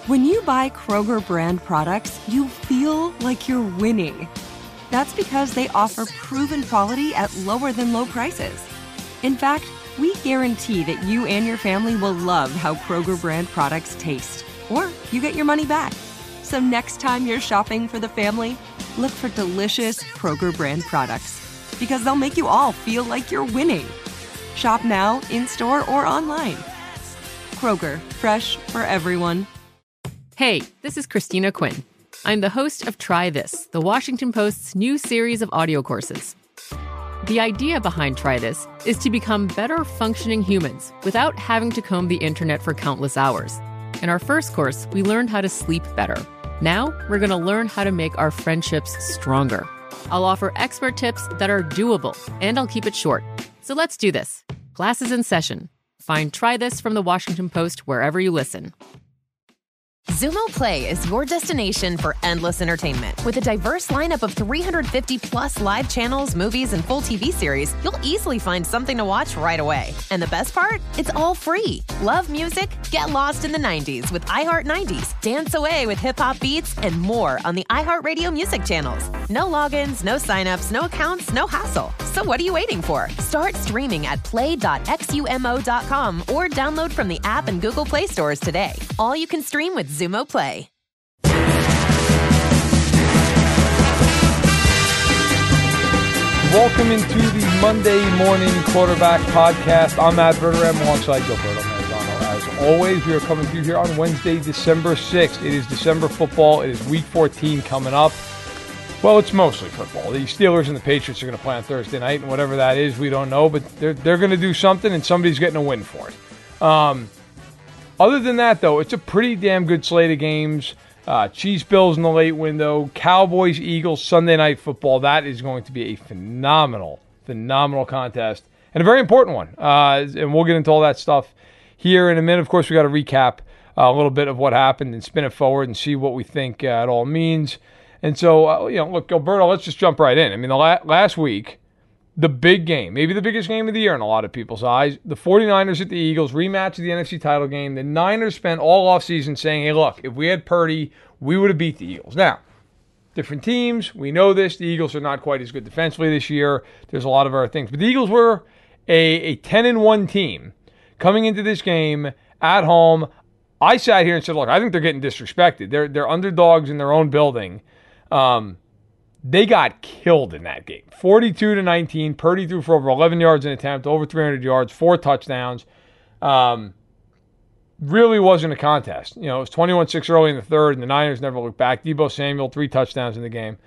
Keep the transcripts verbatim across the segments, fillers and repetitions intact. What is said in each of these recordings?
When you buy Kroger brand products, you feel like you're winning. That's because they offer proven quality at lower than low prices. In fact, we guarantee that you and your family will love how Kroger brand products taste, or you get your money back. So next time you're shopping for the family, look for delicious Kroger brand products, because they'll make you all feel like you're winning. Shop now, in-store, or online. Kroger, fresh for everyone. Hey, this is Christina Quinn. I'm the host of Try This, the Washington Post's new series of audio courses. The idea behind Try This is to become better functioning humans without having to comb the internet for countless hours. In our first course, we learned how to sleep better. Now, we're going to learn how to make our friendships stronger. I'll offer expert tips that are doable, and I'll keep it short. So let's do this. Class is in session. Find Try This from the Washington Post wherever you listen. Xumo Play is your destination for endless entertainment. With a diverse lineup of three hundred fifty plus live channels, movies, and full T V series, you'll easily find something to watch right away. And the best part? It's all free. Love music? Get lost in the nineties with iHeart nineties. Dance away with hip-hop beats and more on the iHeartRadio music channels. No logins, no signups, no accounts, no hassle. So what are you waiting for? Start streaming at play dot xumo dot com or download from the app and Google Play stores today. All you can stream with Xumo Play. Welcome into the Monday Morning Quarterback Podcast. I'm Matt Verderame alongside Gilberto Manzano. As always, we are coming to you here on Wednesday, December sixth. It is December football. It is Week fourteen coming up. Well, it's mostly football. The Steelers and the Patriots are going to play on Thursday night, and whatever that is, we don't know. But they're, they're going to do something, and somebody's getting a win for it. Um, other than that, though, it's a pretty damn good slate of games. Uh, Chiefs, Bills in the late window. Cowboys, Eagles, Sunday Night Football. That is going to be a phenomenal, phenomenal contest. And a very important one. Uh, and we'll get into all that stuff here in a minute. Of course, we got to recap uh, a little bit of what happened and spin it forward and see what we think uh, it all means. And so, uh, you know, look, Gilberto, let's just jump right in. I mean, the la- last week, the big game, maybe the biggest game of the year in a lot of people's eyes, the 49ers at the Eagles, rematch of the N F C title game. The Niners spent all offseason saying, hey, look, if we had Purdy, we would have beat the Eagles. Now, different teams, we know this. The Eagles are not quite as good defensively this year. There's a lot of other things. But the Eagles were a, a ten and one team coming into this game at home. I sat here and said, look, I think they're getting disrespected. They're, they're underdogs in their own building. Um, they got killed in that game. forty-two to nineteen. Purdy threw for over eleven yards an attempt, over three hundred yards, four touchdowns. Um, really wasn't a contest. You know, it was twenty-one six early in the third, and the Niners never looked back. Deebo Samuel, three touchdowns in the game.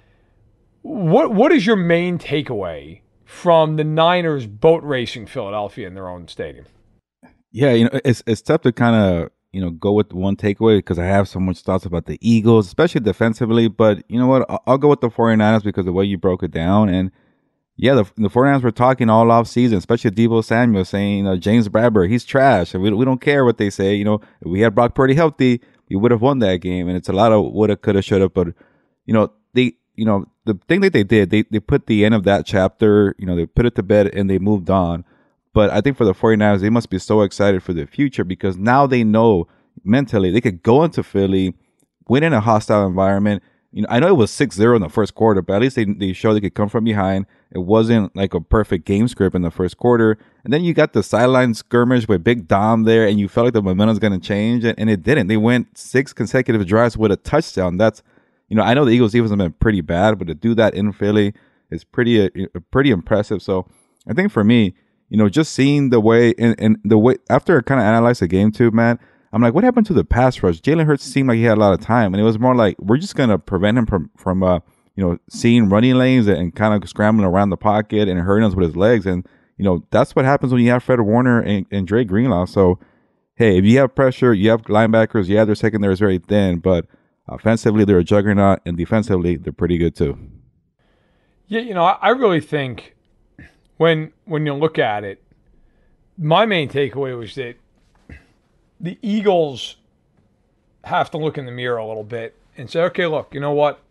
What What is your main takeaway from the Niners boat racing Philadelphia in their own stadium? Yeah, you know, it's it's tough to kind of, you know, go with one takeaway because I have so much thoughts about the Eagles, especially defensively. But you know what? I'll, I'll go with the 49ers because of the way you broke it down. And yeah, the, the 49ers were talking all off season, especially Deebo Samuel saying, you know, James Bradbury, he's trash. And we, we don't care what they say. You know, if we had Brock Purdy healthy, we would have won that game. And it's a lot of woulda, coulda, shoulda. But, you know, they, you know, the thing that they did, they, they put the end of that chapter, you know, they put it to bed and they moved on. But I think for the 49ers, they must be so excited for the future because now they know mentally they could go into Philly, win in a hostile environment. You know, I know it was six zero in the first quarter, but at least they, they showed they could come from behind. It wasn't like a perfect game script in the first quarter. And then you got the sideline skirmish with Big Dom there, and you felt like the momentum's going to change, and, and it didn't. They went six consecutive drives with a touchdown. That's, you know, I know the Eagles' defense have been pretty bad, but to do that in Philly is pretty, uh, pretty impressive. So I think for me, you know, just seeing the way and, and the way after I kind of analyzed the game too, man, I'm like, what happened to the pass rush? Jalen Hurts seemed like he had a lot of time, and it was more like we're just gonna prevent him from from uh, you know, seeing running lanes and kind of scrambling around the pocket and hurting us with his legs. And you know, that's what happens when you have Fred Warner and, and Dre Greenlaw. So hey, if you have pressure, you have linebackers, yeah, their secondary is very thin, but offensively they're a juggernaut, and defensively they're pretty good too. Yeah, you know, I, I really think. When when you look at it, my main takeaway was that the Eagles have to look in the mirror a little bit and say, okay, look, you know what?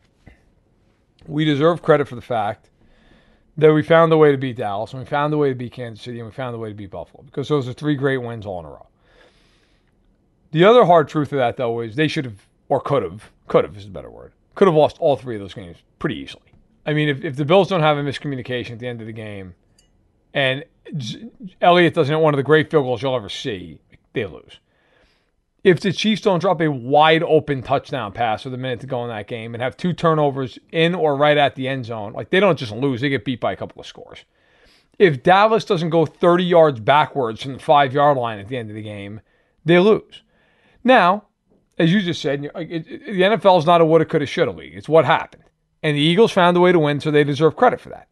We deserve credit for the fact that we found a way to beat Dallas, and we found a way to beat Kansas City, and we found a way to beat Buffalo, because those are three great wins all in a row. The other hard truth of that, though, is they should have, or could have, could have is a better word, could have lost all three of those games pretty easily. I mean, if, if the Bills don't have a miscommunication at the end of the game, and Elliott doesn't hit one of the great field goals you'll ever see, they lose. If the Chiefs don't drop a wide open touchdown pass with a minute to go in that game and have two turnovers in or right at the end zone, like they don't just lose, they get beat by a couple of scores. If Dallas doesn't go thirty yards backwards from the five-yard line at the end of the game, they lose. Now, as you just said, the N F L is not a woulda, coulda, shoulda league. It's what happened. And the Eagles found a way to win, so they deserve credit for that.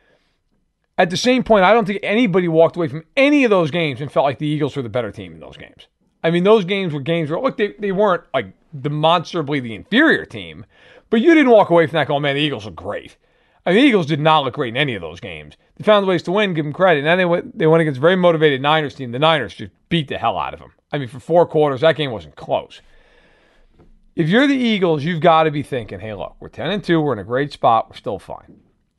At the same point, I don't think anybody walked away from any of those games and felt like the Eagles were the better team in those games. I mean, those games were games where, look, they, they weren't like demonstrably the inferior team, but you didn't walk away from that going, man, the Eagles are great. I mean, the Eagles did not look great in any of those games. They found ways to win, give them credit. And then they went, they went against a very motivated Niners team. The Niners just beat the hell out of them. I mean, for four quarters, that game wasn't close. If you're the Eagles, you've got to be thinking, hey, look, we're ten and two, we're in a great spot, we're still fine.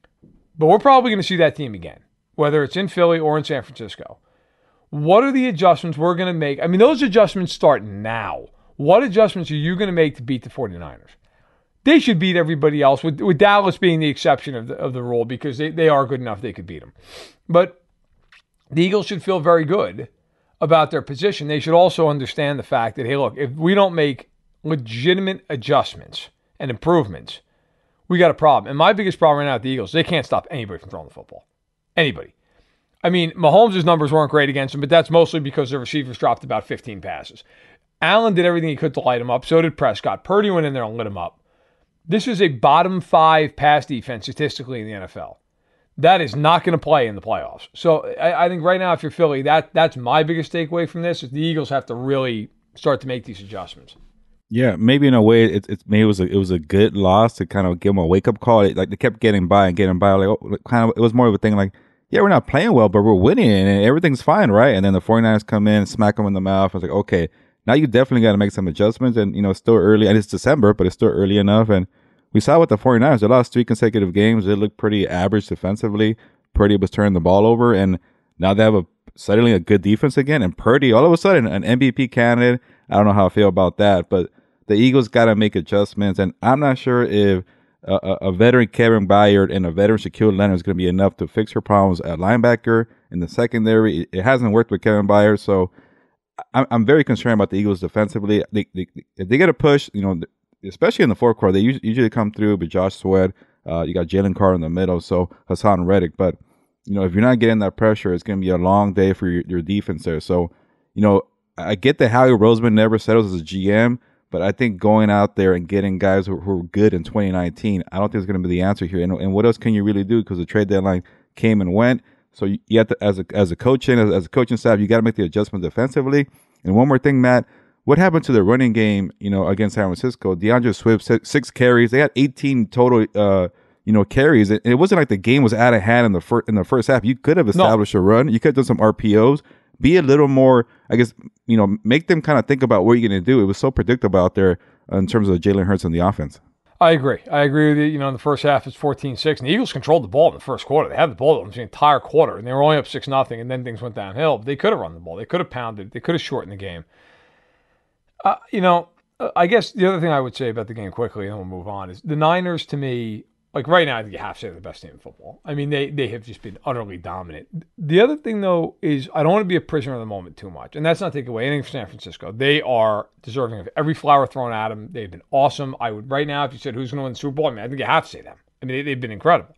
But we're probably going to see that team again, whether it's in Philly or in San Francisco. What are the adjustments we're going to make? I mean, those adjustments start now. What adjustments are you going to make to beat the 49ers? They should beat everybody else, with, with Dallas being the exception of the, of the rule, because they, they are good enough they could beat them. But the Eagles should feel very good about their position. They should also understand the fact that, hey, look, if we don't make legitimate adjustments and improvements, we got a problem. And my biggest problem right now with the Eagles, they can't stop anybody from throwing the football. Anybody. I mean, Mahomes' numbers weren't great against him, but that's mostly because the receivers dropped about fifteen passes. Allen did everything he could to light him up. So did Prescott. Purdy went in there and lit him up. This is a bottom five pass defense statistically in the N F L. That is not going to play in the playoffs. So I, I think right now, if you're Philly, that that's my biggest takeaway from this, is the Eagles have to really start to make these adjustments. Yeah, maybe in a way, it, it maybe it was a, it was a good loss to kind of give them a wake up call. It, like they kept getting by and getting by. Like oh, kind of, it was more of a thing like, yeah, we're not playing well, but we're winning and everything's fine, right? And then the 49ers come in, smack them in the mouth. I was like, okay, now you definitely got to make some adjustments. And you know, it's still early, and it's December, but it's still early enough. And we saw with the 49ers, they lost three consecutive games. They looked pretty average defensively. Purdy was turning the ball over, and now they have a suddenly a good defense again. And Purdy, all of a sudden, an M V P candidate. I don't know how I feel about that, but the Eagles got to make adjustments, and I'm not sure if a, a, a veteran Kevin Byard and a veteran Shaquille Leonard is going to be enough to fix her problems at linebacker in the secondary. It, it hasn't worked with Kevin Byard, so I'm, I'm very concerned about the Eagles defensively. They, they, if they get a push, you know, especially in the fourth quarter, they usually, usually come through with Josh Sweat. Uh, you got Jalen Carter in the middle, so Hassan Reddick. But, you know, if you're not getting that pressure, it's going to be a long day for your, your defense there. So, you know, I get that Howie Roseman never settles as a G M, but I think going out there and getting guys who, who are good in twenty nineteen, I don't think it's going to be the answer here. And, and what else can you really do? Because the trade deadline came and went. So you, you have to, as a as a coaching as, as a coaching staff, you got to make the adjustment defensively. And one more thing, Matt, what happened to the running game? You know, against San Francisco, DeAndre Swift six, six carries. They had eighteen total. Uh, you know, carries. It, it wasn't like the game was out of hand in the first in the first half. You could have established no. a run. You could have done some R P Os. Be a little more, I guess, you know, make them kind of think about what you're going to do. It was so predictable out there in terms of Jalen Hurts and the offense. I agree. I agree with you. You know, in the first half, it's fourteen six, and the Eagles controlled the ball in the first quarter. They had the ball the entire quarter, and they were only up six nothing, and then things went downhill. They could have run the ball. They could have pounded. They could have shortened the game. Uh, you know, I guess the other thing I would say about the game quickly, and then we'll move on, is the Niners, to me, like right now, I think you have to say they're the best team in football. I mean, they they have just been utterly dominant. The other thing, though, is I don't want to be a prisoner of the moment too much. And that's not taking away anything from San Francisco. They are deserving of every flower thrown at them. They've been awesome. I would, right now, if you said who's going to win the Super Bowl, I mean, I think you have to say them. I mean, they, they've been incredible.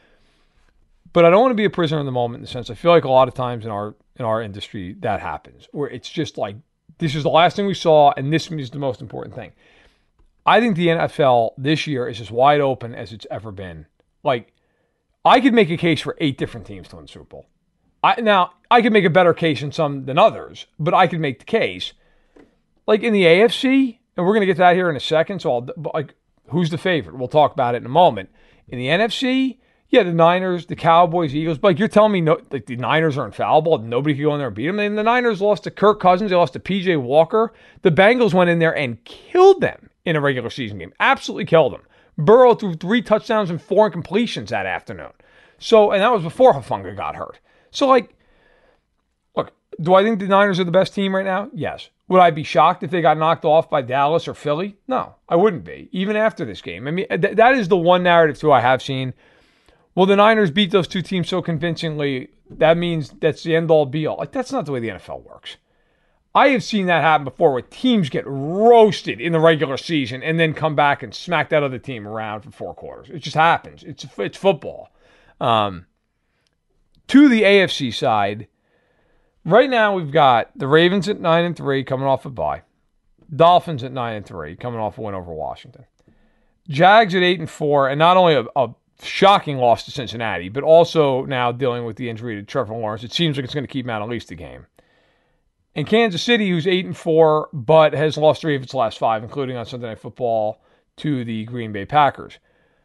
But I don't want to be a prisoner of the moment in the sense I feel like a lot of times in our in our industry that happens, where it's just like, this is the last thing we saw, and this is the most important thing. I think the N F L this year is as wide open as it's ever been. Like, I could make a case for eight different teams to win the Super Bowl. I, now, I could make a better case in some than others, but I could make the case. Like in the A F C, and we're going to get to that here in a second, so I'll, like, who's the favorite? We'll talk about it in a moment. In the N F C, yeah, the Niners, the Cowboys, Eagles, but like you're telling me no, like the Niners are infallible, nobody can go in there and beat them. And the Niners lost to Kirk Cousins, they lost to P J Walker. The Bengals went in there and killed them in a regular season game. Absolutely killed them. Burrow threw three touchdowns and four incompletions that afternoon. So, and that was before Hufanga got hurt. So, like, look, Do I think the Niners are the best team right now? Yes. Would I be shocked if they got knocked off by Dallas or Philly? No, I wouldn't be, even after this game. I mean, th- that is the one narrative, too, I have seen. Well, the Niners beat those two teams so convincingly, that means that's the end-all, be-all. Like, that's not the way the N F L works. I have seen that happen before where teams get roasted in the regular season and then come back and smack that other team around for four quarters. It just happens. It's it's football. Um, to the A F C side, right now we've got the Ravens at nine and three coming off a bye. Dolphins at nine and three coming off a win over Washington. Jags at eight and four, and not only a, a shocking loss to Cincinnati, but also now dealing with the injury to Trevor Lawrence. It seems like it's going to keep him out at least a game. And Kansas City, who's eight and four, but has lost three of its last five, including on Sunday Night Football to the Green Bay Packers.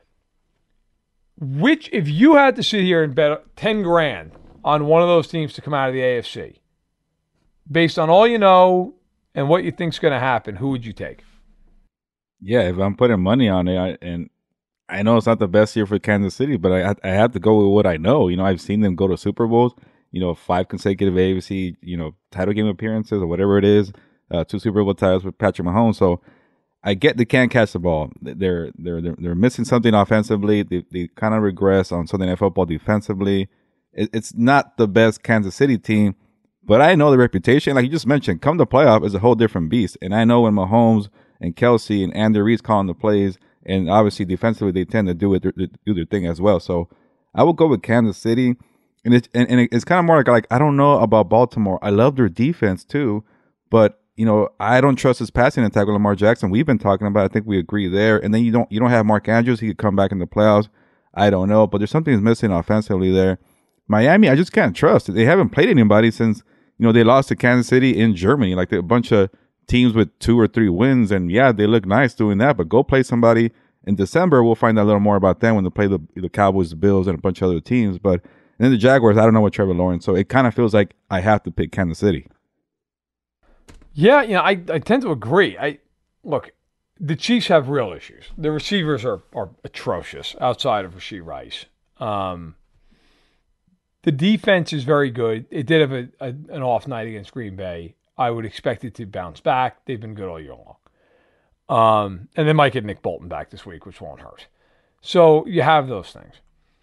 Which, if you had to sit here and bet ten grand on one of those teams to come out of the A F C, based on all you know and what you think's going to happen, who would you take? Yeah, if I'm putting money on it, I, and I know it's not the best year for Kansas City, but I I have to go with what I know. You know, I've seen them go to Super Bowls. You know, five consecutive A F C, you know, title game appearances or whatever it is, uh, two Super Bowl titles with Patrick Mahomes. So I get they can't catch the ball. They're they're they're, they're missing something offensively. They they kind of regress on Sunday Night Football defensively. It, it's not the best Kansas City team, but I know the reputation. Like you just mentioned, come the playoff is a whole different beast. And I know when Mahomes and Kelsey and Andy Reid's calling the plays, and obviously defensively they tend to do it do their thing as well. So I will go with Kansas City. And it's, and, and it's kind of more like, like, I don't know about Baltimore. I love their defense too, but, you know, I don't trust his passing attack with Lamar Jackson. We've been talking about it. I think we agree there. And then you don't you don't have Mark Andrews. He could come back in the playoffs. I don't know, but there's something missing offensively there. Miami, I just can't trust. They haven't played anybody since, you know, they lost to Kansas City in Germany. Like a bunch of teams with two or three wins. And, yeah, they look nice doing that, but go play somebody in December. We'll find out a little more about them when they play the, the Cowboys, the Bills, and a bunch of other teams. But and then the Jaguars, I don't know what Trevor Lawrence. So it kind of feels like I have to pick Kansas City. Yeah, you know, I, I tend to agree. I look, the Chiefs have real issues. The receivers are, are atrocious outside of Rashee Rice. Um, the defense is very good. It did have a, a, an off night against Green Bay. I would expect it to bounce back. They've been good all year long. Um, and they might get Nick Bolton back this week, which won't hurt. So you have those things.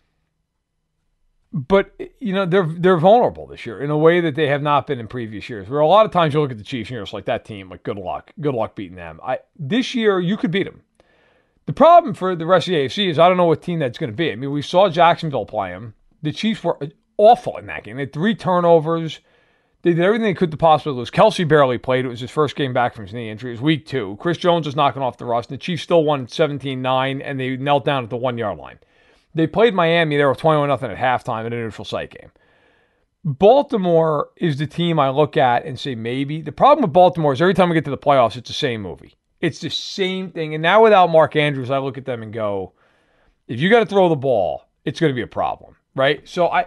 But, you know, they're they're vulnerable this year in a way that they have not been in previous years. Where a lot of times you look at the Chiefs and you're just like, that team, like, good luck. Good luck beating them. I This year, you could beat them. The problem for the rest of the A F C is I don't know what team that's going to be. I mean, we saw Jacksonville play them. The Chiefs were awful in that game. They had three turnovers. They did everything they could to possibly lose. Kelsey barely played. It was his first game back from his knee injury. It was week two. Chris Jones was knocking off the rust. And the Chiefs still won seventeen nine, and they knelt down at the one-yard line. They played Miami. They were twenty-one nothing at halftime in a neutral site game. Baltimore is the team I look at and say maybe. The problem with Baltimore is every time we get to the playoffs, it's the same movie. It's the same thing. And now without Mark Andrews, I look at them and go, if you got to throw the ball, it's going to be a problem, right? So I,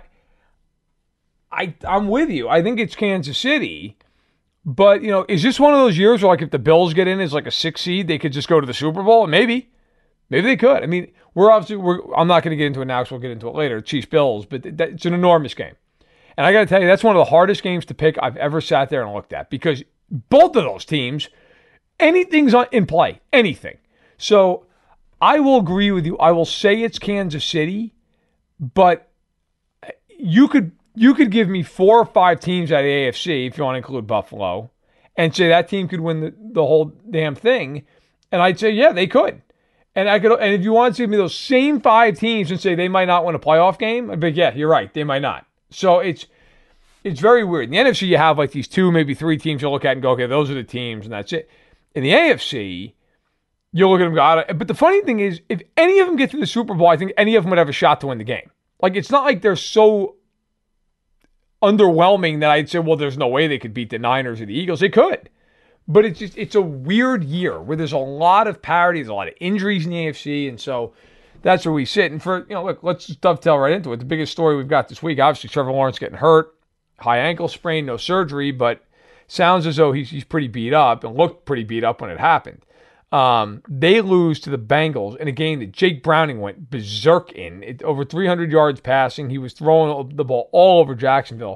I, I'm with you. I think it's Kansas City. But, you know, is this one of those years where, like, if the Bills get in as like a six seed, they could just go to the Super Bowl? Maybe. Maybe they could. I mean, we're obviously, we're, I'm not going to get into it now because we'll get into it later, Chiefs Bills, but that, it's an enormous game. And I got to tell you, that's one of the hardest games to pick I've ever sat there and looked at because both of those teams, anything's on, in play, anything. So I will agree with you. I will say it's Kansas City, but you could you could give me four or five teams out of the A F C, if you want to include Buffalo, and say that team could win the, the whole damn thing. And I'd say, yeah, they could. And I could, and if you want to give me those same five teams and say they might not win a playoff game, I'd be like, yeah, you're right, they might not. So it's it's very weird. In the N F C, you have like these two, maybe three teams you look at and go, okay, those are the teams, and that's it. In the A F C, you look at them and go, I don't, but the funny thing is, if any of them get to the Super Bowl, I think any of them would have a shot to win the game. Like, it's not like they're so underwhelming that I'd say, well, there's no way they could beat the Niners or the Eagles. They could. But it's just, it's a weird year where there's a lot of parity, there's a lot of injuries in the A F C, and so that's where we sit. And for, you know, look, let's just dovetail right into it. The biggest story we've got this week, obviously Trevor Lawrence getting hurt, high ankle sprain, no surgery, but sounds as though he's he's pretty beat up and looked pretty beat up when it happened. Um, they lose to the Bengals in a game that Jake Browning went berserk in. It, over three hundred yards passing. He was throwing the ball all over Jacksonville.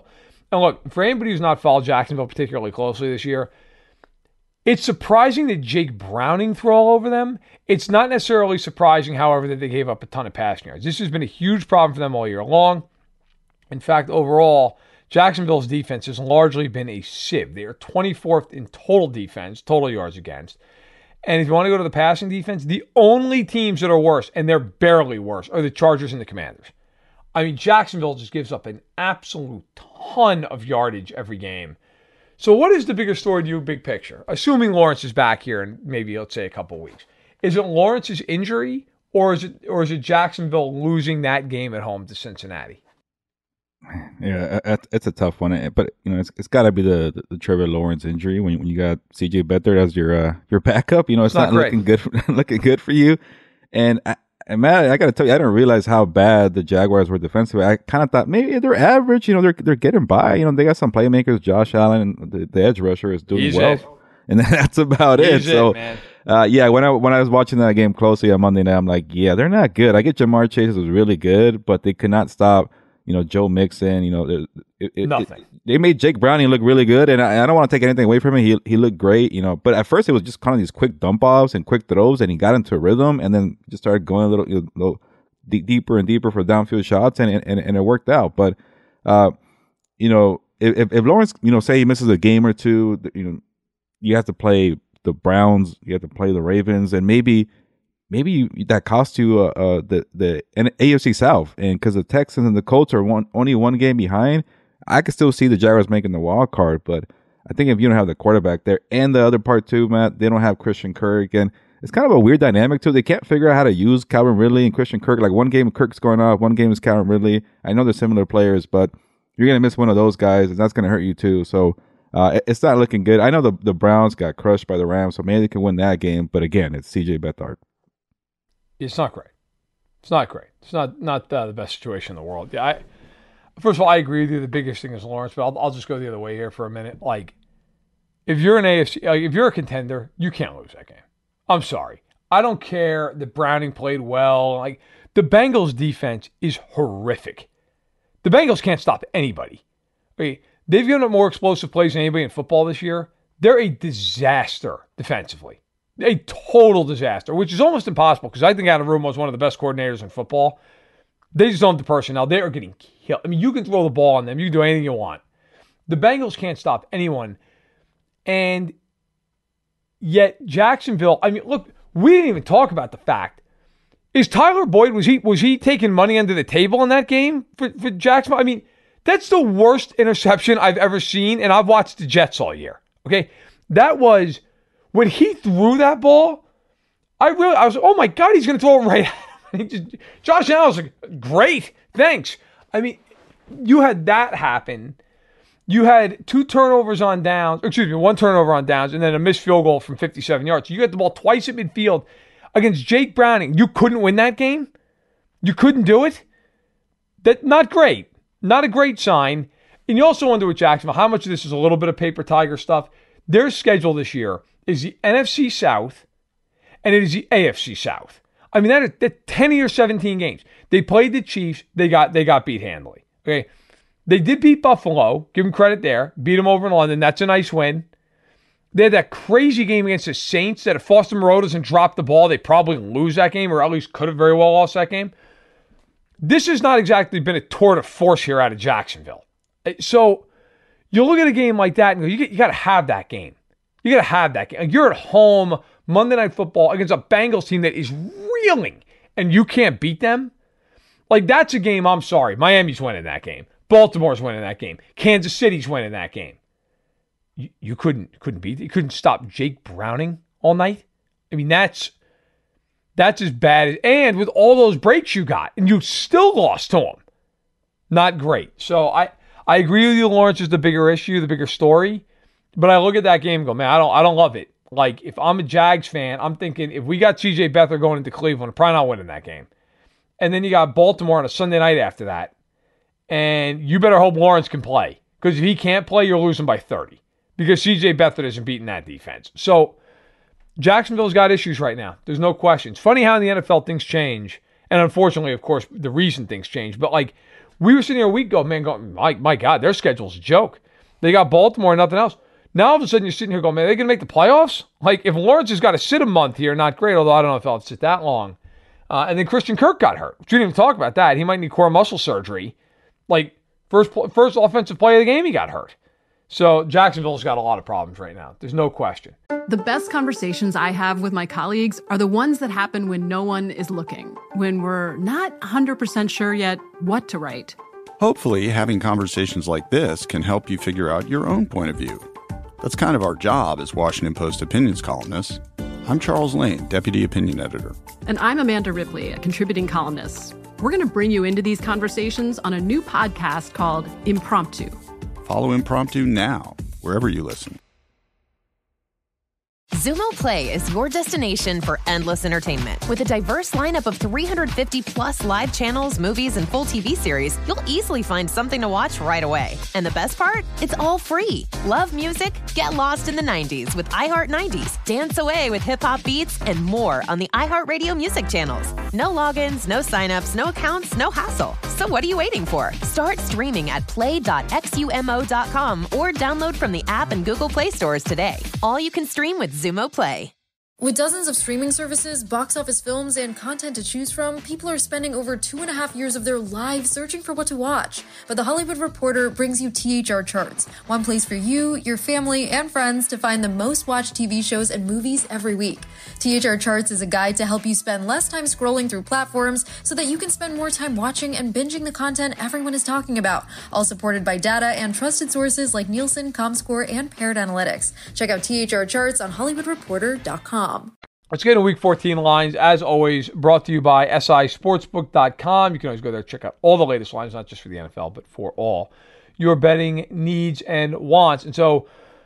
And look, for anybody who's not followed Jacksonville particularly closely this year, it's surprising that Jake Browning threw all over them. It's not necessarily surprising, however, that they gave up a ton of passing yards. This has been a huge problem for them all year long. In fact, overall, Jacksonville's defense has largely been a sieve. They are twenty-fourth in total defense, total yards against. And if you want to go to the passing defense, the only teams that are worse, and they're barely worse, are the Chargers and the Commanders. I mean, Jacksonville just gives up an absolute ton of yardage every game. So what is the bigger story to you, big picture? Assuming Lawrence is back here in maybe, let's say, a couple of weeks. Is it Lawrence's injury, or is it or is it Jacksonville losing that game at home to Cincinnati? Yeah, it's a tough one, but you know it's it's got to be the, the the Trevor Lawrence injury when when you got C J Beathard as your uh, your backup. You know it's, it's not, not looking good for, looking good for you. And I, and Matt, I got to tell you, I didn't realize how bad the Jaguars were defensively. I kind of thought maybe they're average. You know, they're they're getting by. You know, they got some playmakers. Josh Allen, the, the edge rusher, is doing He's well, it. and that's about He's it. So, it, man. Uh, yeah, when I when I was watching that game closely on Monday night, I'm like, yeah, they're not good. I get Jamar Chase was really good, but they could not stop. You know, Joe Mixon, you know, it, it, nothing. It, they made Jake Browning look really good, and I, I don't want to take anything away from him. He he looked great, you know, but at first it was just kind of these quick dump offs and quick throws, and he got into a rhythm, and then just started going a little, you know, little deep, deeper and deeper for downfield shots, and and, and it worked out. But, uh, you know, if if Lawrence, you know, say he misses a game or two, you know, you have to play the Browns, you have to play the Ravens, and maybe. Maybe you, that costs you uh, uh, the the A F C South, and because the Texans and the Colts are one, only one game behind, I could still see the Jaguars making the wild card. But I think if you don't have the quarterback there, and the other part too, Matt, they don't have Christian Kirk, and it's kind of a weird dynamic too. They can't figure out how to use Calvin Ridley and Christian Kirk. Like one game Kirk's going off, one game is Calvin Ridley. I know they're similar players, but you're gonna miss one of those guys, and that's gonna hurt you too. So. Uh, it, it's not looking good. I know the the Browns got crushed by the Rams, so maybe they can win that game. But again, it's C J Beathard. It's not great. It's not great. It's not not uh, the best situation in the world. Yeah, I, first of all, I agree with you. The biggest thing is Lawrence, but I'll, I'll just go the other way here for a minute. Like, if you're an A F C, like, if you're a contender, you can't lose that game. I'm sorry. I don't care that Browning played well. Like, the Bengals' defense is horrific. The Bengals can't stop anybody. Okay, they've given up more explosive plays than anybody in football this year. They're a disaster defensively. A total disaster, which is almost impossible because I think Adam Rumo is one of the best coordinators in football. They just don't have the personnel. They are getting killed. I mean, you can throw the ball on them. You can do anything you want. The Bengals can't stop anyone. And yet Jacksonville, I mean, look, we didn't even talk about the fact. Is Tyler Boyd, was he was he taking money under the table in that game for, for Jacksonville? I mean, that's the worst interception I've ever seen, and I've watched the Jets all year. Okay? That was... When he threw that ball, I really, I was, oh my God, he's going to throw it right at him. Just, Josh Allen was like, great, thanks. I mean, you had that happen. You had two turnovers on downs, excuse me, one turnover on downs, and then a missed field goal from fifty-seven yards. You had the ball twice at midfield against Jake Browning. You couldn't win that game? You couldn't do it? That not great. Not a great sign. And you also wonder with Jacksonville, how much of this is a little bit of paper tiger stuff. Their schedule this year is the N F C South, and it is the A F C South. I mean, that is that ten or seventeen games. They played the Chiefs. They got they got beat handily. Okay, they did beat Buffalo. Give them credit there. Beat them over in London. That's a nice win. They had that crazy game against the Saints that if Foster Moreau doesn't drop the ball, they probably lose that game, or at least could have very well lost that game. This has not exactly been a tour de force here out of Jacksonville. So you look at a game like that and go, you, you got to have that game. You got to have that game. You're at home, Monday Night Football, against a Bengals team that is reeling, and you can't beat them? Like, that's a game, I'm sorry. Miami's winning that game. Baltimore's winning that game. Kansas City's winning that game. You, you couldn't couldn't beat it. You couldn't stop Jake Browning all night? I mean, that's that's as bad as... And with all those breaks you got, and you still lost to him. Not great. So, I, I agree with you, Lawrence is the bigger issue, the bigger story. But I look at that game and go, man, I don't I don't love it. Like, if I'm a Jags fan, I'm thinking if we got C J Beathard going into Cleveland, I'm probably not winning that game. And then you got Baltimore on a Sunday night after that. And you better hope Lawrence can play. Because if he can't play, you're losing by thirty. Because C J Beathard isn't beating that defense. So, Jacksonville's got issues right now. There's no question. It's funny how in the N F L things change. And unfortunately, of course, the reason things change. But, like, We were sitting here a week ago, man, going, my, my God, their schedule's a joke. They got Baltimore and nothing else. Now all of a sudden you're sitting here going, man, are they going to make the playoffs? Like, if Lawrence has got to sit a month here, not great, although I don't know if he'll sit that long. Uh, and then Christian Kirk got hurt. We didn't even talk about that. He might need core muscle surgery. Like, first first offensive play of the game, he got hurt. So Jacksonville's got a lot of problems right now. There's no question. The best conversations I have with my colleagues are the ones that happen when no one is looking, when we're not one hundred percent sure yet what to write. Hopefully, having conversations like this can help you figure out your own point of view. That's kind of our job as Washington Post opinions columnists. I'm Charles Lane, Deputy Opinion Editor. And I'm Amanda Ripley, a contributing columnist. We're going to bring you into these conversations on a new podcast called Impromptu. Follow Impromptu now, wherever you listen. Zumo Play is your destination for endless entertainment. With a diverse lineup of three hundred fifty plus live channels, movies, and full T V series, you'll easily find something to watch right away. And the best part? It's all free. Love music? Get lost in the nineties with iHeart nineties. Dance away with hip-hop beats and more on the iHeartRadio music channels. No logins, no signups, no accounts, no hassle. So what are you waiting for? Start streaming at play dot xumo dot com or download from the app and Google Play stores today. All you can stream with Zumo Play. With dozens of streaming services, box office films, and content to choose from, people are spending over two and a half years of their lives searching for what to watch. But The Hollywood Reporter brings you T H R Charts, one place for you, your family, and friends to find the most watched T V shows and movies every week. T H R Charts is a guide to help you spend less time scrolling through platforms so that you can spend more time watching and binging the content everyone is talking about, all supported by data and trusted sources like Nielsen, Comscore, and Paired Analytics. Check out T H R Charts on hollywood reporter dot com. Let's get into Week fourteen lines, as always, brought to you by S I sportsbook dot com. You can always go there and check out all the latest lines, not just for the N F L, but for all your betting needs and wants. And so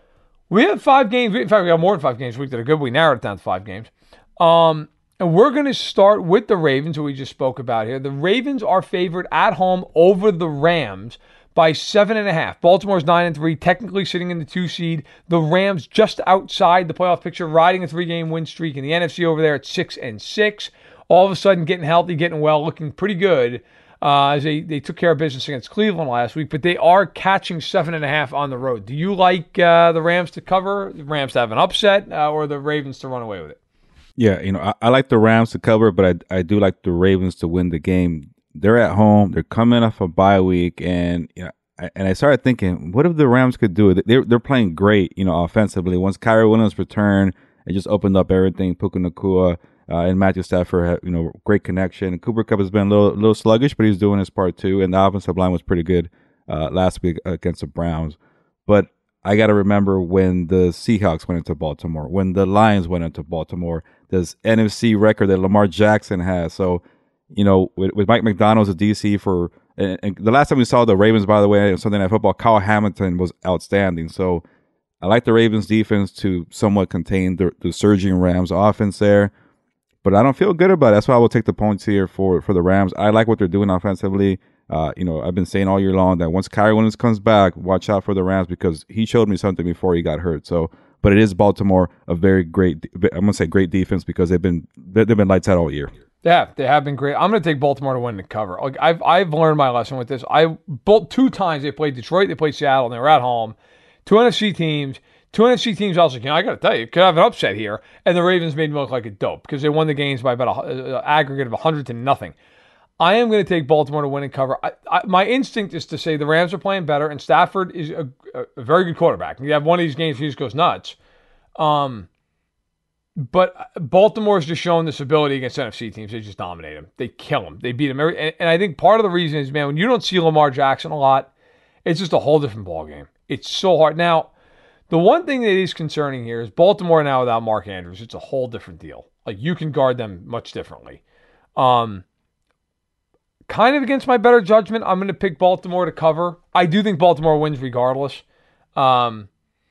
we have five games. In fact, we got more than five games. We did a good. We narrowed it down to five games. Um, and we're going to start with the Ravens, who we just spoke about here. The Ravens are favored at home over the Rams by seven and a half. Baltimore's nine and three, technically sitting in the two seed. The Rams just outside the playoff picture, riding a three-game win streak. In the N F C over there at six and six. All of a sudden, getting healthy, getting well, looking pretty good. Uh, as they, they took care of business against Cleveland last week, but they are catching seven and a half on the road. Do you like uh, the Rams to cover, the Rams to have an upset, uh, or the Ravens to run away with it? Yeah, you know, I, I like the Rams to cover, but I I do like the Ravens to win the game. They're at home. They're coming off a bye week, and you know, I, and I started thinking, what if the Rams could do it? They're they're playing great, you know, offensively. Once Kyrie Williams returned, it just opened up everything. Puka Nacua uh, and Matthew Stafford had, you know, great connection. Cooper Kupp has been a little a little sluggish, but he's doing his part too. And the offensive line was pretty good uh, last week against the Browns. But I got to remember when the Seahawks went into Baltimore, when the Lions went into Baltimore, this N F C record that Lamar Jackson has. So, you know, with, with Mike McDonald's at D C for, and, and the last time we saw the Ravens, by the way, on Sunday Night Football, Kyle Hamilton was outstanding. So I like the Ravens defense to somewhat contain the, the surging Rams offense there, but I don't feel good about it. That's why I will take the points here for, for the Rams. I like what they're doing offensively. Uh, you know, I've been saying all year long that once Kyrie Williams comes back, watch out for the Rams because he showed me something before he got hurt. So, but it is Baltimore, a very great, I'm going to say great defense because they've been, they've been lights out all year. Yeah, they have been great. I'm going to take Baltimore to win the cover. Like I've I've learned my lesson with this. I both two times they played Detroit, they played Seattle, and they were at home. Two N F C teams, two N F C teams. I was like, you know, I got to tell you, could have an upset here. And the Ravens made me look like a dope because they won the games by about an aggregate of one hundred to nothing. I am going to take Baltimore to win and cover. I, I, my instinct is to say the Rams are playing better, and Stafford is a, a very good quarterback. You have one of these games, he just goes nuts. Um. But Baltimore's just shown this ability against N F C teams. They just dominate them. They kill them. They beat them. Every, and, and I think part of the reason is, man, when you don't see Lamar Jackson a lot, it's just a whole different ballgame. It's so hard. Now, the one thing that is concerning here is Baltimore now without Mark Andrews. It's a whole different deal. Like, you can guard them much differently. Um, kind of against my better judgment, I'm going to pick Baltimore to cover. I do think Baltimore wins regardless. Um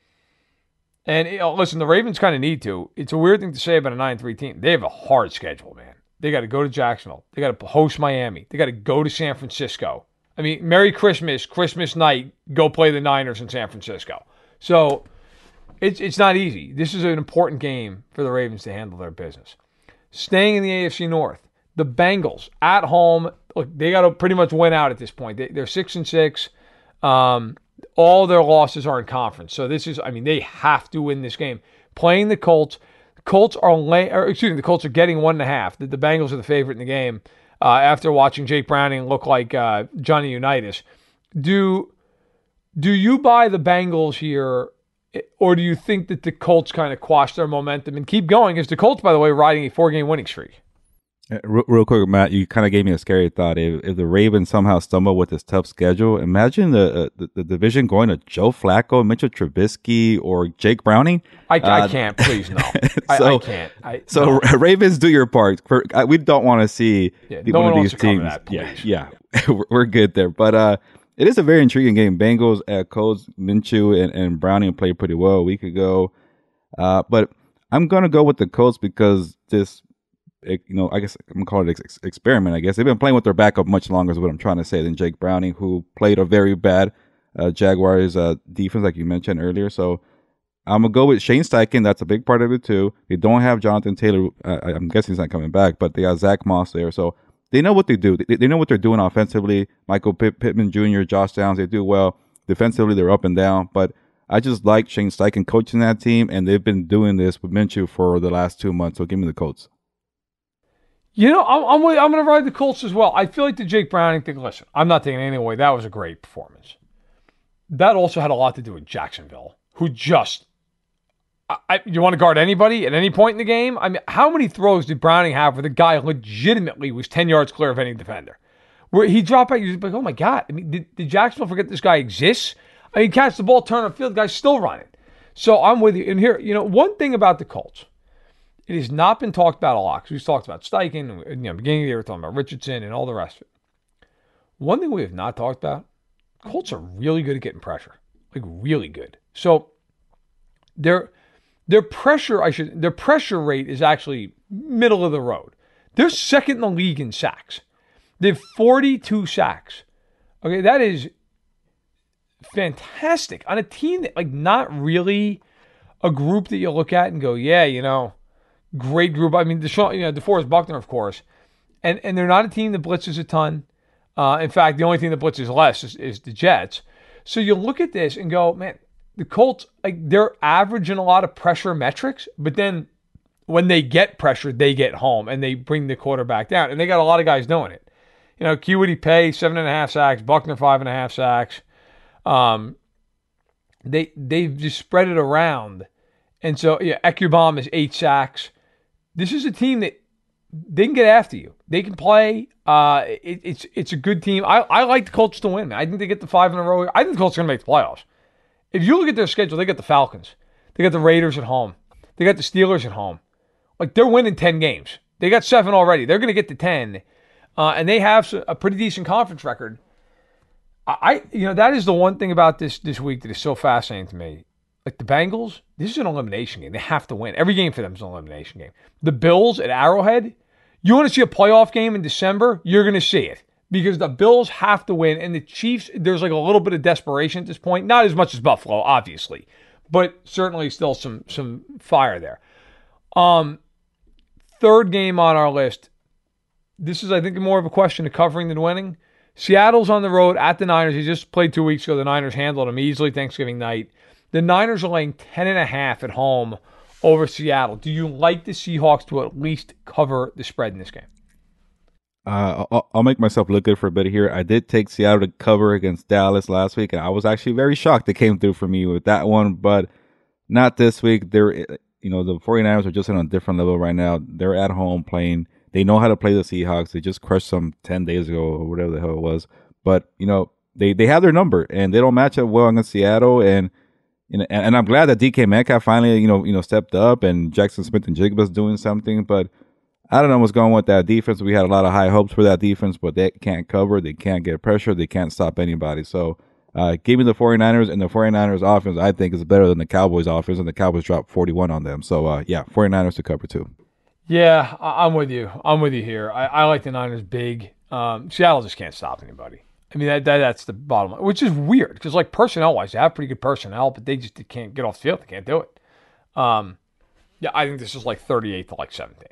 And, you know, listen, the Ravens kind of need to. It's a weird thing to say about a nine three team. They have a hard schedule, man. They got to go to Jacksonville. They got to host Miami. They got to go to San Francisco. I mean, Merry Christmas, Christmas night, go play the Niners in San Francisco. So it's it's not easy. This is an important game for the Ravens to handle their business. Staying in the A F C North, The Bengals at home, look, they got to pretty much win out at this point. They, they're six and six. Um, all their losses are in conference. So this is, I mean, they have to win this game. Playing the Colts, Colts are, lay, or excuse me, the Colts are getting one and a half. The, the Bengals are the favorite in the game uh, after watching Jake Browning look like uh, Johnny Unitas. Do do you buy the Bengals here, or do you think that the Colts kind of quash their momentum and keep going? Because the Colts, by the way, riding a four-game winning streak. Uh, real, real quick, Matt, you kind of gave me a scary thought. If, if the Ravens somehow stumble with this tough schedule, imagine the, uh, the the division going to Joe Flacco, Mitchell Trubisky, or Jake Browning. I, uh, I can't, please, no. I, so, I can't. I, so no. Ravens, do your part. For, uh, we don't want to see yeah, the, no one, one of these teams. That, yeah, yeah, we're good there. But uh, it is a very intriguing game. Bengals at Colts, Minshew and, and Browning played pretty well a week ago. Uh, but I'm gonna go with the Colts because this. You know, I guess I'm gonna call it an ex- experiment. I guess they've been playing with their backup much longer, is what I'm trying to say, than Jake Browning, who played a very bad uh, Jaguars uh, defense, like you mentioned earlier. So I'm gonna go with Shane Steichen. That's a big part of it too. They don't have Jonathan Taylor. Uh, I'm guessing he's not coming back, but they got Zach Moss there, so they know what they do. They, they know what they're doing offensively. Michael Pitt- Pittman Junior, Josh Downs, they do well defensively. They're up and down, but I just like Shane Steichen coaching that team, and they've been doing this with Minshew for the last two months. So give me the Colts. You know, I'm I'm, I'm going to ride the Colts as well. I feel like the Jake Browning thing, listen, I'm not taking anything away. That was a great performance. That also had a lot to do with Jacksonville, who just, I, I, you want to guard anybody at any point in the game? I mean, how many throws did Browning have where the guy legitimately was ten yards clear of any defender? Where he dropped back, you're like, oh my God. I mean, did, did Jacksonville forget this guy exists? I mean, catch the ball, turn on field, the guy's still running. So I'm with you. And here, you know, one thing about the Colts, it has not been talked about a lot because we've talked about Steichen, you know, beginning of the year, we're talking about Richardson and all the rest of it. One thing we have not talked about, Colts are really good at getting pressure, like really good. So their their pressure, I should, their pressure rate is actually middle of the road. They're second in the league in sacks. They have forty-two sacks. Okay, that is fantastic on a team that, like, not really a group that you look at and go, yeah, you know. Great group. I mean, Deshaun, you know, DeForest Buckner, of course. And and they're not a team that blitzes a ton. Uh, in fact, the only thing that blitzes less is, is the Jets. So you look at this and go, man, the Colts, like, they're averaging a lot of pressure metrics, but then when they get pressure, they get home and they bring the quarterback down. And they got a lot of guys doing it. You know, Kwity Paye, seven and a half sacks, Buckner, five and a half sacks. Um, they, they've just spread it around. And so, yeah, Ekubom is eight sacks. This is a team that they can get after you. They can play. Uh, it, it's it's a good team. I, I like the Colts to win. I think they get the five in a row. I think the Colts are going to make the playoffs. If you look at their schedule, they got the Falcons. They got the Raiders at home. They got the Steelers at home. Like, they're winning ten games. They got seven already. They're going to get to ten. Uh, and they have a pretty decent conference record. I, you know, that is the one thing about this this week that is so fascinating to me. Like the Bengals, this is an elimination game. They have to win. Every game for them is an elimination game. The Bills at Arrowhead, you want to see a playoff game in December, you're going to see it. Because the Bills have to win. And the Chiefs, there's like a little bit of desperation at this point. Not as much as Buffalo, obviously. But certainly still some some fire there. Um, third game on our list. This is, I think, more of a question of covering than winning. Seattle's on the road at the Niners. He just played two weeks ago. The Niners handled him easily Thanksgiving night. The Niners are laying ten and a half at home over Seattle. Do you like the Seahawks to at least cover the spread in this game? Uh, I'll, I'll make myself look good for a bit here. I did take Seattle to cover against Dallas last week, and I was actually very shocked they came through for me with that one, but not this week. They're, you know, the 49ers are just on a different level right now. They're at home playing. They know how to play the Seahawks. They just crushed them ten days ago or whatever the hell it was. But, you know, they, they have their number, and they don't match up well against Seattle, and You know, and, and I'm glad that D K Metcalf finally, you know, you know, stepped up, and Jackson Smith and Jigba's doing something. But I don't know what's going on with that defense. We had a lot of high hopes for that defense, but they can't cover. They can't get pressure. They can't stop anybody. So uh, give me the 49ers, and the 49ers offense, I think, is better than the Cowboys offense, and the Cowboys dropped forty-one on them. So, uh, yeah, 49ers to cover too. Yeah, I- I'm with you. I'm with you here. I, I like the Niners big. Um, Seattle just can't stop anybody. I mean, that, that that's the bottom line, which is weird because, like, personnel-wise, they have pretty good personnel, but they just can't get off the field. They can't do it. Um, yeah, I think this is like thirty-eight to like seventeen.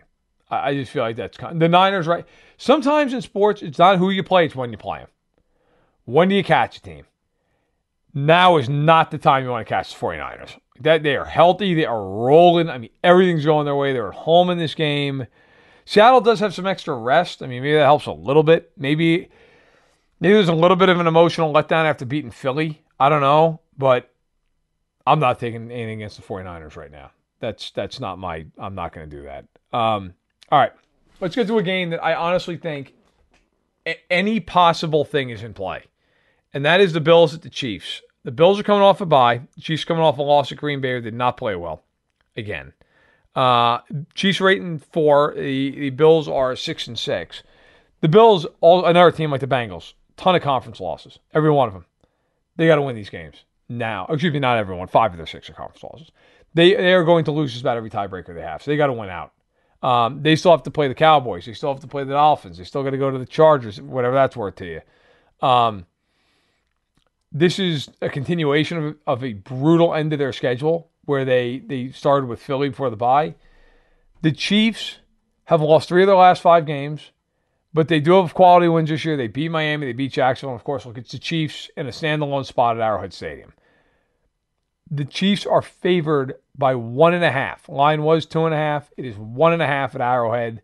I, I just feel like that's kind of, the Niners, right? Sometimes in sports, it's not who you play, it's when you play them. When do you catch a team? Now is not the time you want to catch the 49ers. That they are healthy, they are rolling. I mean, everything's going their way. They're at home in this game. Seattle does have some extra rest. I mean, maybe that helps a little bit. Maybe, maybe there's a little bit of an emotional letdown after beating Philly. I don't know, but I'm not taking anything against the 49ers right now. That's that's not my, I'm not going to do that. Um, all right, let's get to a game that I honestly think a- any possible thing is in play, and that is the Bills at the Chiefs. The Bills are coming off a bye. The Chiefs coming off a loss at Green Bay, who did not play well again. Uh, Chiefs rating four. The, the Bills are six and six. The Bills, all another team like the Bengals, ton of conference losses. Every one of them. They got to win these games now. Excuse me, not everyone. Five of their six are conference losses. They they are going to lose just about every tiebreaker they have. So they got to win out. Um, they still have to play the Cowboys. They still have to play the Dolphins. They still got to go to the Chargers, whatever that's worth to you. Um, this is a continuation of, of a brutal end to their schedule where they, they started with Philly before the bye. The Chiefs have lost three of their last five games, but they do have quality wins this year. They beat Miami. They beat Jacksonville. And of course, look, it's the Chiefs in a standalone spot at Arrowhead Stadium. The Chiefs are favored by one and a half. Line was two and a half. It is one and a half at Arrowhead.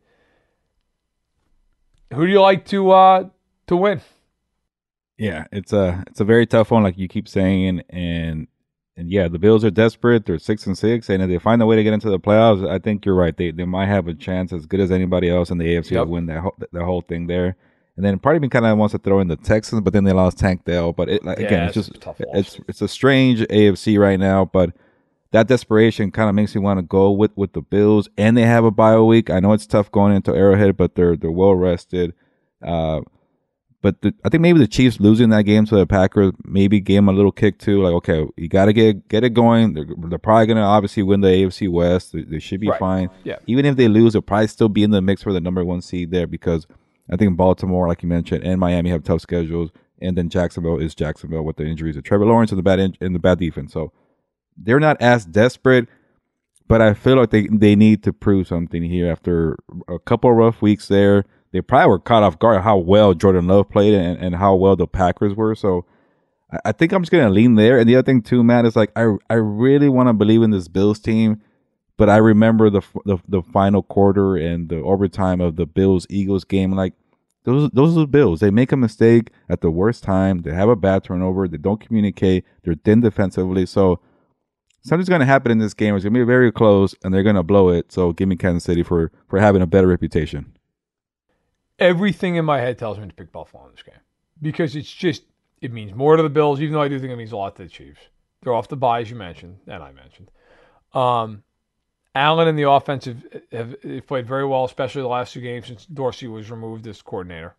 Who do you like to uh, to win? Yeah, it's a it's a very tough one, like you keep saying, and and yeah, the Bills are desperate. They're six and six, and if they find a way to get into the playoffs, I think you're right. They they might have a chance as good as anybody else in the A F C yep. to win that whole, the whole thing there. And then part of me kind of wants to throw in the Texans, but then they lost Tank Dell. But it, like, yeah, again, it's just it's it's a strange A F C right now. But that desperation kind of makes me want to go with, with the Bills, and they have a bye week. I know it's tough going into Arrowhead, but they're they're well rested. Uh, but the, I think maybe the Chiefs losing that game to the Packers maybe gave them a little kick too. Like, okay, you got to get get it going. They're, they're probably going to obviously win the A F C West. They, they should be right. fine. Yeah. Even if they lose, they'll probably still be in the mix for the number one seed there because I think Baltimore, like you mentioned, and Miami have tough schedules, and then Jacksonville is Jacksonville with the injuries of Trevor Lawrence and the bad in, and the bad defense. So they're not as desperate, but I feel like they they need to prove something here after a couple of rough weeks there. They probably were caught off guard how well Jordan Love played and, and how well the Packers were. So I, I think I'm just going to lean there. And the other thing too, Matt, is like I I really want to believe in this Bills team, but I remember the, the the final quarter and the overtime of the Bills-Eagles game. Like those those are the Bills. They make a mistake at the worst time. They have a bad turnover. They don't communicate. They're thin defensively. So something's going to happen in this game. It's going to be very close, and they're going to blow it. So give me Kansas City for, for having a better reputation. Everything in my head tells me to pick Buffalo in this game because it's just, it means more to the Bills, even though I do think it means a lot to the Chiefs. They're off the bye, as you mentioned, and I mentioned. Um, Allen and the offense have, have, have played very well, especially the last two games since Dorsey was removed as coordinator.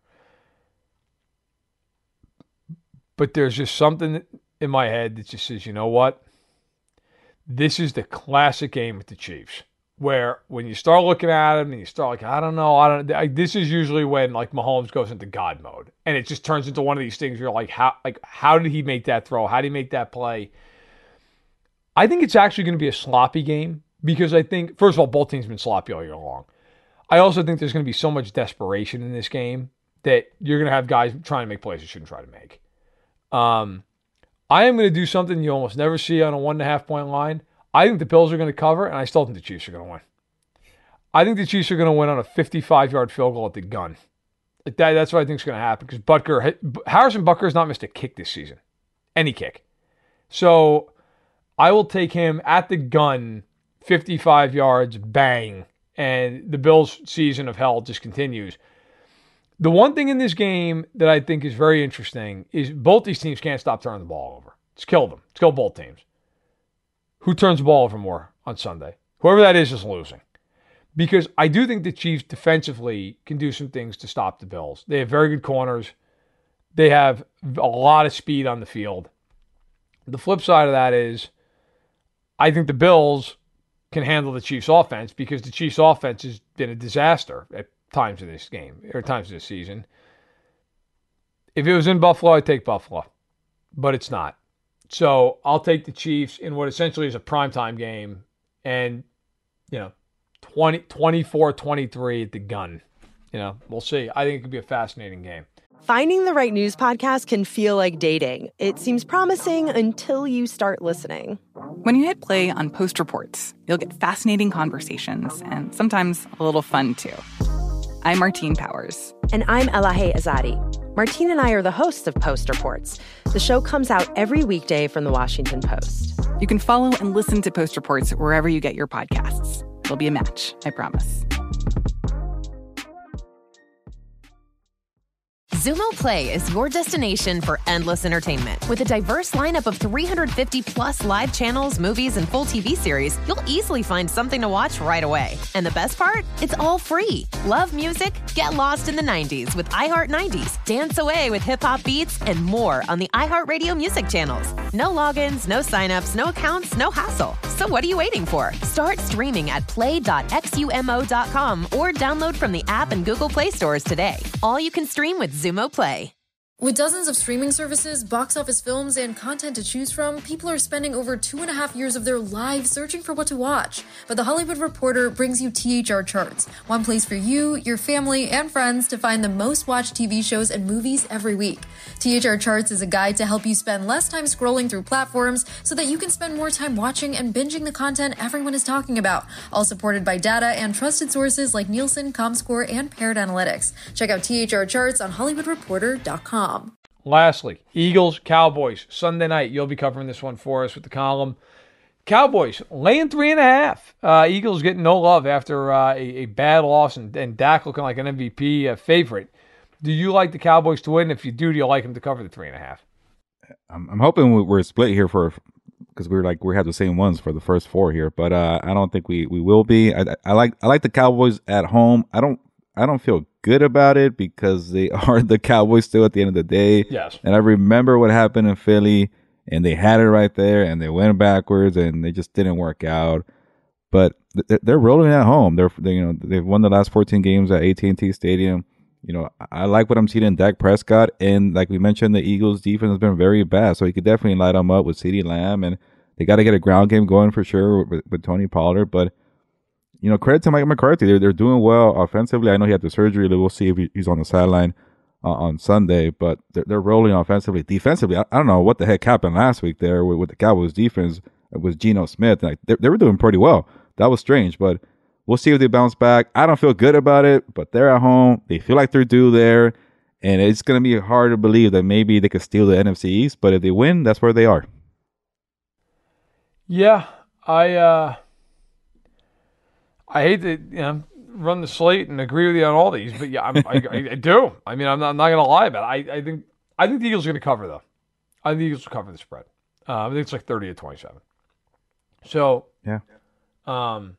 But there's just something in my head that just says, you know what? This is the classic game with the Chiefs, where when you start looking at them and you start like, I don't know, I don't. I, this is usually when like Mahomes goes into God mode, and it just turns into one of these things where you're like, how, like, how did he make that throw? How did he make that play? I think it's actually going to be a sloppy game because I think, first of all, both teams have been sloppy all year long. I also think there's going to be so much desperation in this game that you're going to have guys trying to make plays they shouldn't try to make. Um, I am going to do something you almost never see on a one and a half point line. I think the Bills are going to cover, and I still think the Chiefs are going to win. I think the Chiefs are going to win on a fifty-five-yard field goal at the gun. Like that, that's what I think is going to happen because Butker, Harrison Butker has not missed a kick this season. Any kick. So I will take him at the gun, fifty-five yards, bang, and the Bills' season of hell just continues. The one thing in this game that I think is very interesting is both these teams can't stop turning the ball over. It's killed them. It's killed both teams. Who turns the ball over more on Sunday? Whoever that is is losing. Because I do think the Chiefs defensively can do some things to stop the Bills. They have very good corners. They have a lot of speed on the field. The flip side of that is I think the Bills can handle the Chiefs' offense because the Chiefs' offense has been a disaster at times in this game, or times in this season. If it was in Buffalo, I'd take Buffalo. But it's not. So I'll take the Chiefs in what essentially is a primetime game and, you know, twenty, twenty-four twenty-three at the gun. You know, we'll see. I think it could be a fascinating game. Finding the right news podcast can feel like dating. It seems promising until you start listening. When you hit play on Post Reports, you'll get fascinating conversations and sometimes a little fun, too. I'm Martine Powers. And I'm Elahe Azadi. Martine and I are the hosts of Post Reports. The show comes out every weekday from The Washington Post. You can follow and listen to Post Reports wherever you get your podcasts. It'll be a match, I promise. Zumo Play is your destination for endless entertainment. With a diverse lineup of three hundred fifty plus live channels, movies, and full T V series, you'll easily find something to watch right away. And the best part? It's all free. Love music? Get lost in the nineties with iHeart nineties. Dance away with hip-hop beats and more on the iHeartRadio music channels. No logins, no signups, no accounts, no hassle. So what are you waiting for? Start streaming at play dot xumo dot com or download from the app and Google Play stores today. All you can stream with Zumo Play. With dozens of streaming services, box office films, and content to choose from, people are spending over two and a half years of their lives searching for what to watch. But The Hollywood Reporter brings you T H R Charts, one place for you, your family, and friends to find the most watched T V shows and movies every week. T H R Charts is a guide to help you spend less time scrolling through platforms so that you can spend more time watching and binging the content everyone is talking about, all supported by data and trusted sources like Nielsen, ComScore, and Paired Analytics. Check out T H R Charts on hollywood reporter dot com. Lastly, Eagles, Cowboys, Sunday night. You'll be covering this one for us with the column. Cowboys laying three and a half. Uh, Eagles getting no love after uh, a, a bad loss and, and Dak looking like an M V P uh, favorite. Do you like the Cowboys to win? If you do, do you like them to cover the three and a half? I'm, I'm hoping we're split here for because we're like we have the same ones for the first four here, but uh, I don't think we, we will be. I, I like I like the Cowboys at home. I don't I don't feel good about it because they are the Cowboys still at the end of the day. Yes. And I remember what happened in Philly, and they had it right there, and they went backwards, and they just didn't work out. But they're rolling at home. They're they, you know they've won the last fourteen games at A T and T Stadium. You know I like what I'm seeing in Dak Prescott, and like we mentioned, the Eagles' defense has been very bad, so he could definitely light them up with CeeDee Lamb, and they got to get a ground game going for sure with, with Tony Pollard, but. You know, credit to Mike McCarthy. They're, they're doing well offensively. I know he had the surgery. We'll see if he, he's on the sideline uh, on Sunday, but they're, they're rolling offensively. Defensively, I, I don't know what the heck happened last week there with, with the Cowboys defense with Geno Smith. Like they, they were doing pretty well. That was strange, but we'll see if they bounce back. I don't feel good about it, but they're at home. They feel like they're due there, and it's going to be hard to believe that maybe they could steal the N F C East, but if they win, that's where they are. Yeah, I... uh I hate to you know, run the slate and agree with you on all these, but yeah, I'm, I, I do. I mean, I'm not, I'm not going to lie about it. I, I think I think the Eagles are going to cover, though. I think the Eagles will cover the spread. Uh, I think it's like thirty to twenty-seven. So, yeah. Um,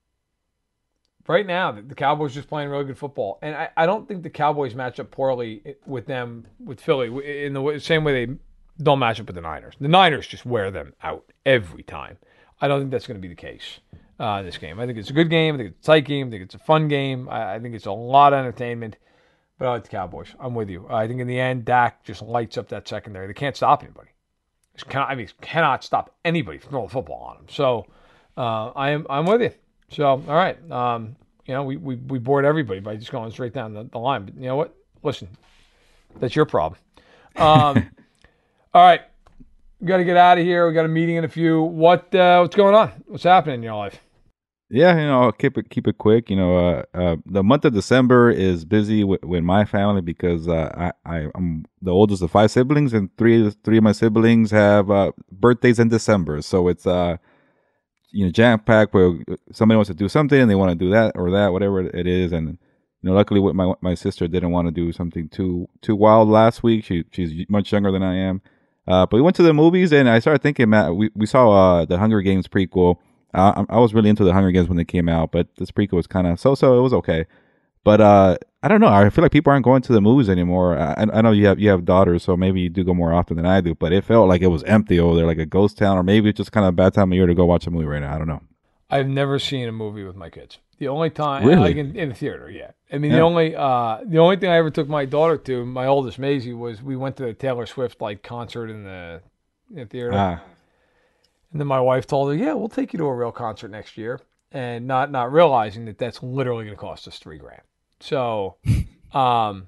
right now, the, the Cowboys just playing really good football, and I, I don't think the Cowboys match up poorly with them with Philly in the same way they don't match up with the Niners. The Niners just wear them out every time. I don't think that's going to be the case. Uh, this game. I think it's a good game. I think it's a tight game. I think it's a fun game. I, I think it's a lot of entertainment. But I like the Cowboys. I'm with you. I think in the end, Dak just lights up that secondary. They can't stop anybody. Cannot, I mean, cannot stop anybody from throwing the football on them. So uh, I am I'm with you. So all right, um, you know we, we we bored everybody by just going straight down the, the line. But you know what? Listen, that's your problem. Um, all right, we got to get out of here. We got a meeting in a few. What uh, what's going on? What's happening in your life? Yeah, you know, I'll keep it keep it quick. You know, uh, uh, the month of December is busy with, with my family because uh, I, I I'm the oldest of five siblings, and three three of my siblings have uh, birthdays in December. So it's uh, you know, jam packed where somebody wants to do something and they want to do that or that, whatever it is. And you know, luckily, with my my sister didn't want to do something too too wild last week. She she's much younger than I am. Uh, but we went to the movies, and I started thinking, Matt, we we saw uh, the Hunger Games prequel. Uh, I was really into the Hunger Games when they came out, but this prequel was kind of so-so. It was okay, but uh, I don't know. I feel like people aren't going to the movies anymore. I, I know you have you have daughters, so maybe you do go more often than I do. But it felt like it was empty over there, like a ghost town, or maybe it's just kind of a bad time of year to go watch a movie right now. I don't know. I've never seen a movie with my kids. The only time, really? like in, in the theater, yeah. I mean, yeah. the only uh, the only thing I ever took my daughter to, my oldest Maisie, was we went to the Taylor Swift like concert in the, in the theater. Ah. And then my wife told her, yeah, we'll take you to a real concert next year. and not not realizing that that's literally going to cost us three grand. So, um,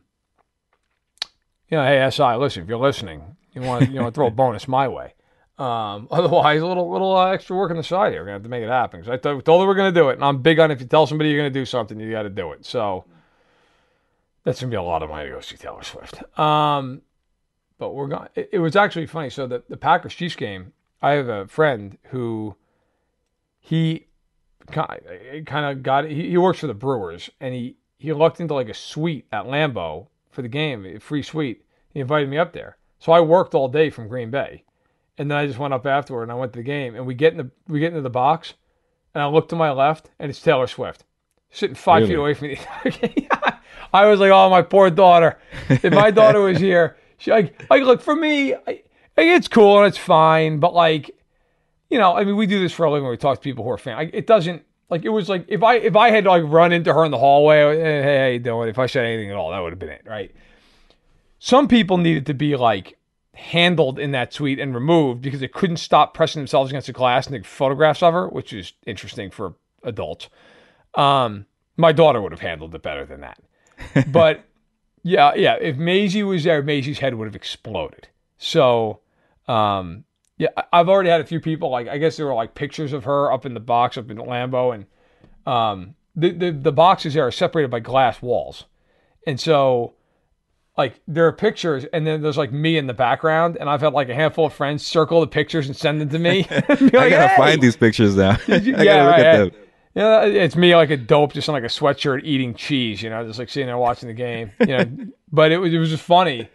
you know, hey S I, listen, if you're listening, you want you know throw a bonus my way. Um, otherwise, a little little uh, extra work on the side here. We're gonna have to make it happen. Because I th- told her we're gonna do it, and I'm big on if you tell somebody you're gonna do something, you got to do it. So that's gonna be a lot of money to go see Taylor Swift. Um, but we're going. It, it was actually funny. So the the Packers Chiefs game. I have a friend who he kind of got. He, he works for the Brewers, and he he looked into like a suite at Lambeau for the game, a free suite. He invited me up there, so I worked all day from Green Bay. And then I just went up afterward and I went to the game and we get in the we get into the box and I look to my left and it's Taylor Swift sitting five really? feet away from me. I was like, oh, my poor daughter. If my daughter was here, she like like look for me. I, it's cool and it's fine, but like, you know, I mean, we do this for a living. When we talk to people who are fans. Like, it doesn't like it was like if I if I had to like run into her in the hallway, hey, hey, how you doing? If I said anything at all, that would have been it, right? Some people needed to be like handled in that suite and removed because they couldn't stop pressing themselves against the glass and take photographs of her, which is interesting for adults. Um, my daughter would have handled it better than that. But yeah, yeah, if Maisie was there, Maisie's head would have exploded. So, um, yeah, I've already had a few people, like, I guess there were like pictures of her up in the box up in Lambeau, and um, the, the, the boxes there are separated by glass walls. And so, like, there are pictures, and then there's, like, me in the background, and I've had, like, a handful of friends circle the pictures and send them to me. Like, I gotta hey! find these pictures now. I yeah, gotta look right, at them. Yeah, it's me like a dope, just in, like, a sweatshirt eating cheese, you know, just, like, sitting there watching the game. You know, but it was it was just funny.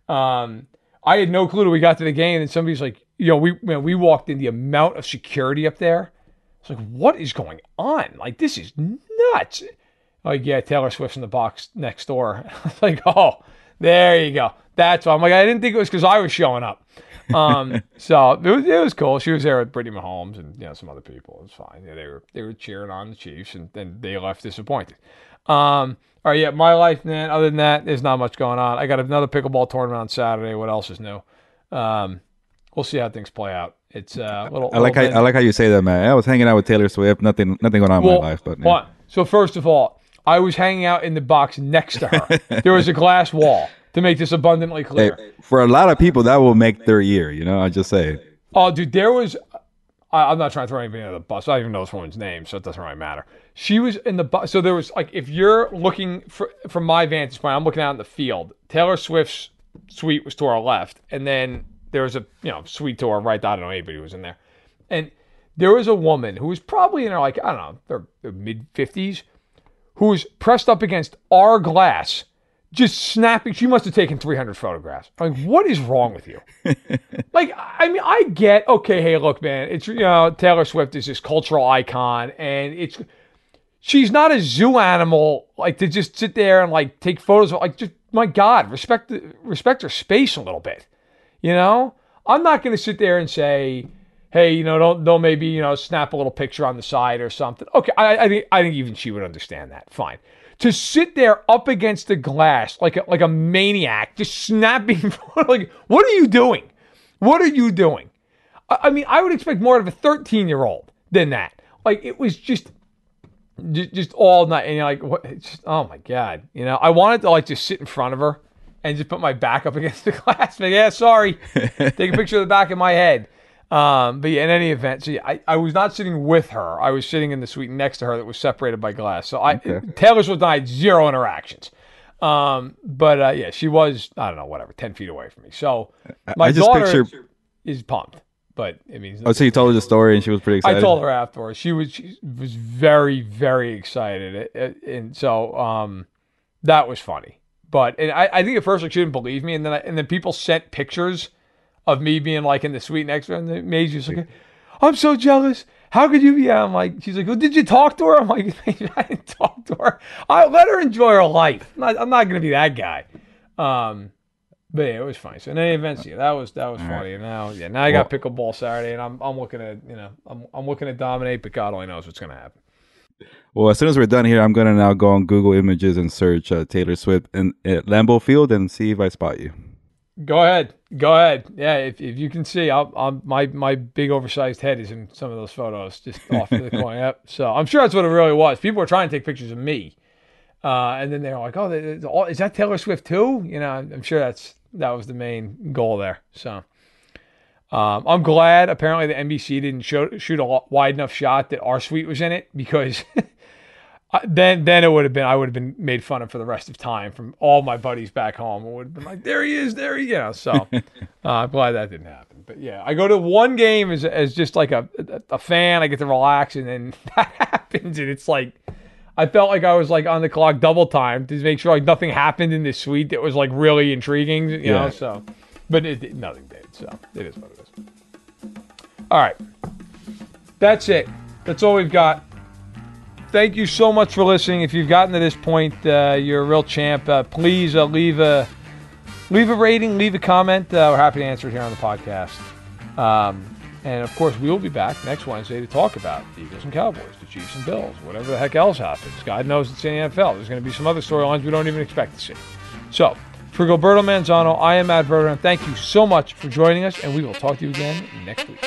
Um, I had no clue till we got to the game, and somebody's like, you know, we man, we walked in, the amount of security up there. It's like, what is going on? Like, this is nuts. Like, yeah, Taylor Swift's in the box next door. I was like, oh, there you go. That's why I'm like, I didn't think it was because I was showing up. Um, so it was it was cool. She was there with Brittany Mahomes and you know some other people. It was fine. Yeah, they were they were cheering on the Chiefs, and then they left disappointed. Um, all right, yeah, my life, man. Other than that, there's not much going on. I got another pickleball tournament on Saturday. What else is new? Um, we'll see how things play out. It's uh, a little. I like little how I like how you say that, man. I was hanging out with Taylor Swift. Nothing nothing going on in well, my life, but yeah. What? So first of all, I was hanging out in the box next to her. There was a glass wall, to make this abundantly clear. Hey, for a lot of people, that will make their year, you know? I just say. Oh, dude, there was... I, I'm not trying to throw anybody under the bus. I don't even know this woman's name, so it doesn't really matter. She was in the bus. So there was, like, if you're looking, for, from my vantage point, I'm looking out in the field. Taylor Swift's suite was to our left, and then there was a, you know, suite to our right. I don't know anybody who was in there. And there was a woman who was probably in her, like, I don't know, their, their mid-fifties, who was pressed up against our glass, just snapping. She must have taken three hundred photographs. I'm like, what is wrong with you? Like, I mean, I get, okay, hey, look, man, it's, you know, Taylor Swift is this cultural icon, and it's, she's not a zoo animal, like, to just sit there and, like, take photos of, like, just, my God, respect, respect her space a little bit, you know? I'm not going to sit there and say, hey, you know, don't don't maybe, you know, snap a little picture on the side or something. Okay, I, I think I think even she would understand that. Fine. To sit there up against the glass like a, like a maniac, just snapping, like, what are you doing? What are you doing? I, I mean, I would expect more of a thirteen-year-old than that. Like, it was just, just, just all night, and you're like, what? It's just, oh my God, you know, I wanted to like just sit in front of her and just put my back up against the glass. Like, yeah, sorry, take a picture of the back of my head. Um, but yeah, in any event, so yeah, I, I was not sitting with her. I was sitting in the suite next to her that was separated by glass. So I, okay. Taylor Swift and I had zero interactions. Um, but uh, yeah, she was, I don't know, whatever, ten feet away from me. So my I just daughter picture... is pumped. But it means oh, so you told her the story and she was pretty excited. I told her afterwards. She was she was very very excited, it, it, and so um, that was funny. But and I, I think at first like she didn't believe me, and then I, and then people sent pictures of me being like in the suite next to her, and it made you like, I'm so jealous. How could you be? Yeah, I'm like, she's like, well, did you talk to her? I'm like, I didn't talk to her. I let her enjoy her life. I'm not, I'm not going to be that guy. Um, but yeah, it was funny. So in any event, yeah, that was that was All funny. Right. And now, yeah, now I got well, pickleball Saturday, and I'm I'm looking at you know I'm I'm looking to dominate, but God only knows what's going to happen. Well, as soon as we're done here, I'm going to now go on Google Images and search uh, Taylor Swift and at Lambeau Field and see if I spot you. Go ahead. Go ahead. Yeah, if if you can see, I'll, I'll, my my big oversized head is in some of those photos, just off to the corner. Yep. So I'm sure that's what it really was. People were trying to take pictures of me, uh, and then they were like, "Oh, is that Taylor Swift too?" You know, I'm sure that's that was the main goal there. So um, I'm glad. Apparently, the N B C didn't show, shoot a wide enough shot that our suite was in it, because then then it would have been I would have been made fun of for the rest of time from all my buddies back home. It would have been like, there he is, there he, you know. So uh, I'm glad that didn't happen. But yeah, I go to one game as as just like a, a a fan. I get to relax, and then that happens, and it's like I felt like I was like on the clock double time to make sure like nothing happened in this suite that was like really intriguing, you yeah. know. So, but it, it nothing did. So it is what it is. All right, that's it. That's all we've got. Thank you so much for listening. If you've gotten to this point, uh, you're a real champ. Uh, please uh, leave a leave a rating, leave a comment. Uh, we're happy to answer it here on the podcast. Um, and, of course, we will be back next Wednesday to talk about the Eagles and Cowboys, the Chiefs and Bills, whatever the heck else happens. God knows it's in the N F L. There's going to be some other storylines we don't even expect to see. So, for Gilberto Manzano, I am Matt Verderame. Thank you so much for joining us, and we will talk to you again next week.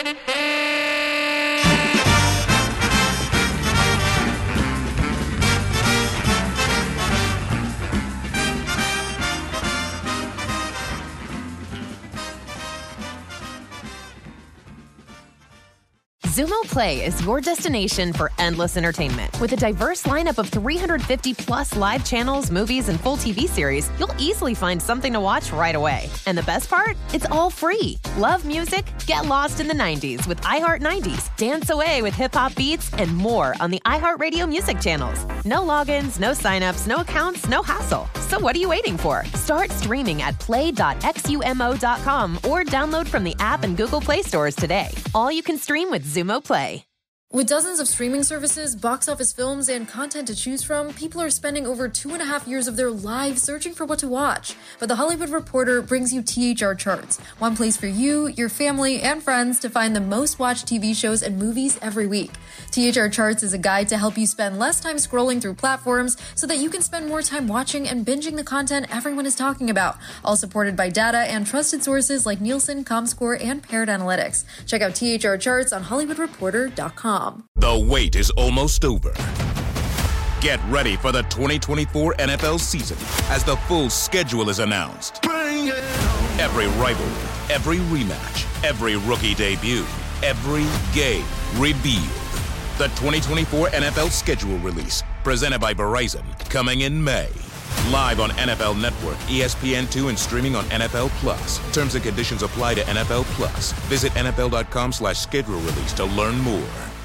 Xumo Play is your destination for endless entertainment. With a diverse lineup of three hundred fifty plus live channels, movies, and full T V series, you'll easily find something to watch right away. And the best part? It's all free. Love music? Get lost in the nineties with iHeart nineties, dance away with hip-hop beats, and more on the iHeartRadio music channels. No logins, no signups, no accounts, no hassle. So what are you waiting for? Start streaming at play dot xumo dot com or download from the app and Google Play stores today. All you can stream with Xumo Play. With dozens of streaming services, box office films, and content to choose from, people are spending over two and a half years of their lives searching for what to watch. But The Hollywood Reporter brings you T H R Charts, one place for you, your family, and friends to find the most watched T V shows and movies every week. T H R Charts is a guide to help you spend less time scrolling through platforms so that you can spend more time watching and binging the content everyone is talking about, all supported by data and trusted sources like Nielsen, ComScore, and Parrot Analytics. Check out T H R Charts on hollywood reporter dot com. The wait is almost over. Get ready for the twenty twenty-four N F L season as the full schedule is announced. Every rivalry, every rematch, every rookie debut, every game revealed. The twenty twenty-four N F L schedule release, presented by Verizon, coming in May. Live on N F L Network, E S P N two, and streaming on N F L Plus. Terms and conditions apply to N F L Plus. Visit N F L dot com slash schedule release to learn more.